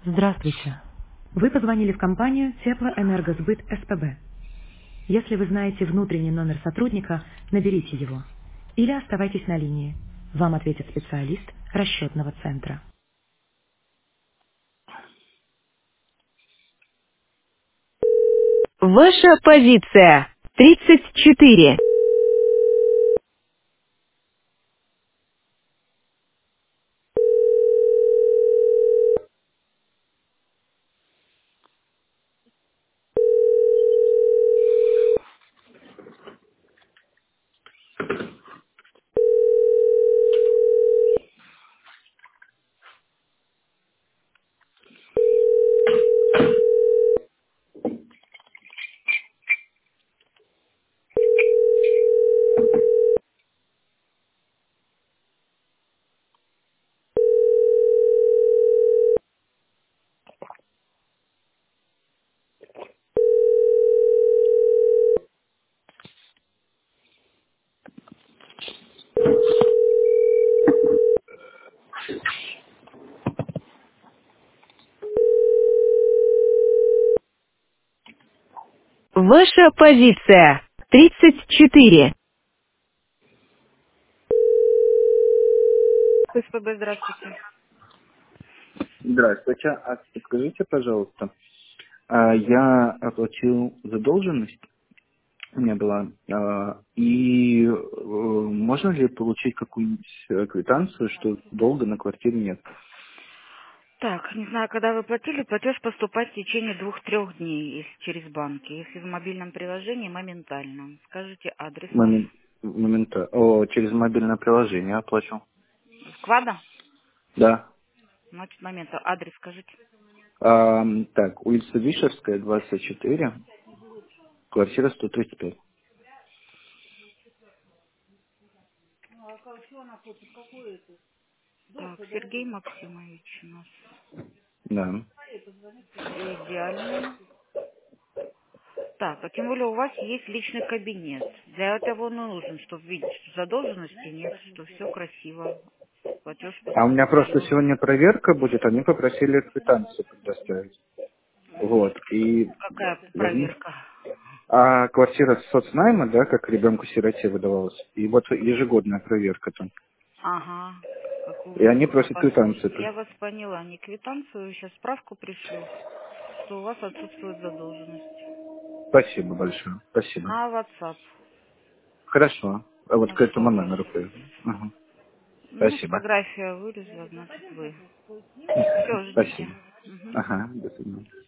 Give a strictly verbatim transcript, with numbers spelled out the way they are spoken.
Здравствуйте. Вы позвонили в компанию Теплоэнергосбыт СПБ. Если вы знаете внутренний номер сотрудника, наберите его. Или оставайтесь на линии. Вам ответит специалист расчетного центра. Ваша позиция. тридцать четыре. Ваша позиция. тридцать четыре. СПБ, здравствуйте. Здравствуйте. А скажите, пожалуйста, а, я оплатил задолженность, у меня была, а, и э, можно ли получить какую-нибудь э, квитанцию, что долга на квартире нет? Так, не знаю, когда вы платили, платеж поступать в течение двух-трех дней если через банки. Если в мобильном приложении, моментально. Скажите адрес ваш. Момент, момента, о, через мобильное приложение оплачу. Вклада? Да. Значит, момента. Адрес скажите. А, так, улица Вишерская, двадцать четыре, квартира сто тридцать пять. Так, Сергей Максимович у нас. Да. Все идеально. Так, а тем более у вас есть личный кабинет. Для этого он и нужен, чтобы видеть, что задолженности нет, что все красиво. Платеж А у меня просто поступил. сегодня проверка будет, они попросили квитанцию предоставить. Вот. И Какая возьму. проверка? А квартира соцнайма, да, как ребенку-сироте выдавалась. И вот ежегодная проверка там. Ага. И Какую они вы просят квитанцию. послушайте. Я вас поняла. Не квитанцию, сейчас справку пришлю, что у вас отсутствует задолженность. Спасибо большое. Спасибо. На WhatsApp. Хорошо. А вот Ну к что этому у вас? номеру. Ага. Ну, Спасибо. фотография вылезла, значит, вы. Все, ждите. Спасибо. Мгм. Ага, до свидания.